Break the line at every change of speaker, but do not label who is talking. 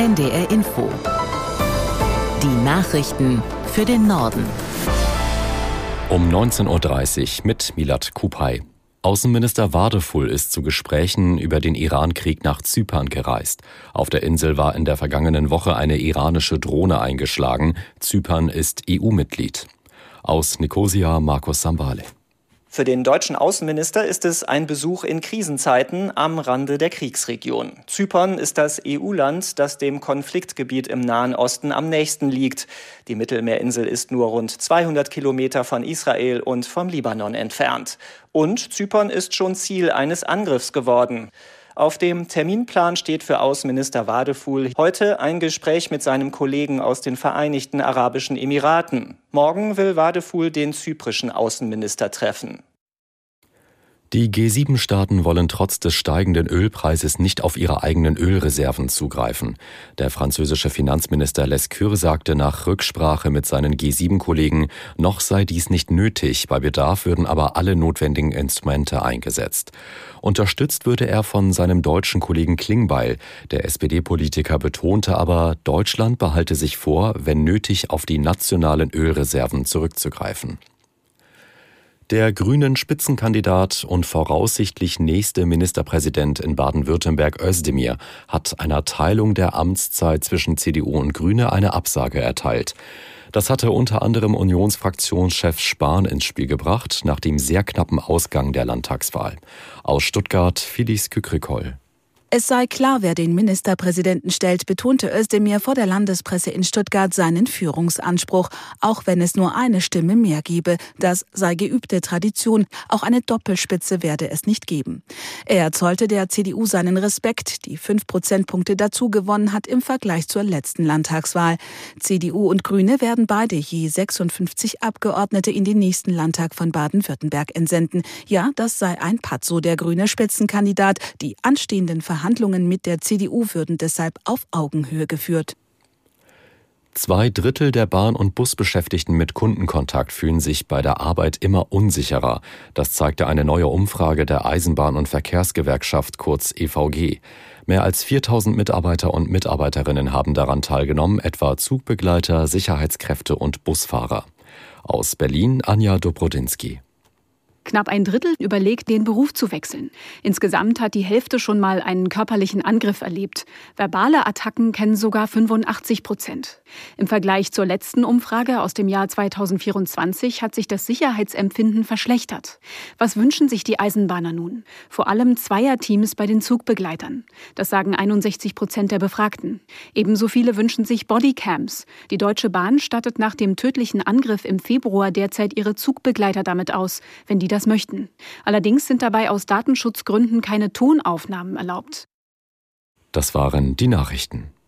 NDR Info. Die Nachrichten für den Norden.
Um 19.30 Uhr mit Milad Kupay. Außenminister Wadefull ist zu Gesprächen über den Iran-Krieg nach Zypern gereist. Auf der Insel war in der vergangenen Woche eine iranische Drohne eingeschlagen. Zypern ist EU-Mitglied. Aus Nikosia Markus Sambale.
Für den deutschen Außenminister ist es ein Besuch in Krisenzeiten am Rande der Kriegsregion. Zypern ist das EU-Land, das dem Konfliktgebiet im Nahen Osten am nächsten liegt. Die Mittelmeerinsel ist nur rund 200 Kilometer von Israel und vom Libanon entfernt. Und Zypern ist schon Ziel eines Angriffs geworden. Auf dem Terminplan steht für Außenminister Wadefull heute ein Gespräch mit seinem Kollegen aus den Vereinigten Arabischen Emiraten. Morgen will Wadefull den zyprischen Außenminister treffen.
Die G7-Staaten wollen trotz des steigenden Ölpreises nicht auf ihre eigenen Ölreserven zugreifen. Der französische Finanzminister Lescure sagte nach Rücksprache mit seinen G7-Kollegen, noch sei dies nicht nötig, bei Bedarf würden aber alle notwendigen Instrumente eingesetzt. Unterstützt würde er von seinem deutschen Kollegen Klingbeil. Der SPD-Politiker betonte aber, Deutschland behalte sich vor, wenn nötig auf die nationalen Ölreserven zurückzugreifen. Der grünen Spitzenkandidat und voraussichtlich nächste Ministerpräsident in Baden-Württemberg Özdemir hat einer Teilung der Amtszeit zwischen CDU und Grüne eine Absage erteilt. Das hatte unter anderem Unionsfraktionschef Spahn ins Spiel gebracht, nach dem sehr knappen Ausgang der Landtagswahl. Aus Stuttgart Filiz Kükrikol.
Es sei klar, wer den Ministerpräsidenten stellt, betonte Özdemir vor der Landespresse in Stuttgart seinen Führungsanspruch, auch wenn es nur eine Stimme mehr gebe. Das sei geübte Tradition, auch eine Doppelspitze werde es nicht geben. Er zollte der CDU seinen Respekt, die 5 Prozentpunkte dazu gewonnen hat im Vergleich zur letzten Landtagswahl. CDU und Grüne werden beide je 56 Abgeordnete in den nächsten Landtag von Baden-Württemberg entsenden. Ja, das sei ein Patt, so der grüne Spitzenkandidat. Die anstehenden Verhandlungen mit der CDU würden deshalb auf Augenhöhe geführt.
2/3 der Bahn- und Busbeschäftigten mit Kundenkontakt fühlen sich bei der Arbeit immer unsicherer. Das zeigte eine neue Umfrage der Eisenbahn- und Verkehrsgewerkschaft, kurz EVG. Mehr als 4.000 Mitarbeiter und Mitarbeiterinnen haben daran teilgenommen, etwa Zugbegleiter, Sicherheitskräfte und Busfahrer. Aus Berlin Anja Dobrodinsky.
Knapp 1/3 überlegt, den Beruf zu wechseln. Insgesamt hat die Hälfte schon mal einen körperlichen Angriff erlebt. Verbale Attacken kennen sogar 85%. Im Vergleich zur letzten Umfrage aus dem Jahr 2024 hat sich das Sicherheitsempfinden verschlechtert. Was wünschen sich die Eisenbahner nun? Vor allem Zweierteams bei den Zugbegleitern. Das sagen 61% der Befragten. Ebenso viele wünschen sich Bodycams. Die Deutsche Bahn stattet nach dem tödlichen Angriff im Februar derzeit ihre Zugbegleiter damit aus, wenn die das möchten. Allerdings sind dabei aus Datenschutzgründen keine Tonaufnahmen erlaubt.
Das waren die Nachrichten.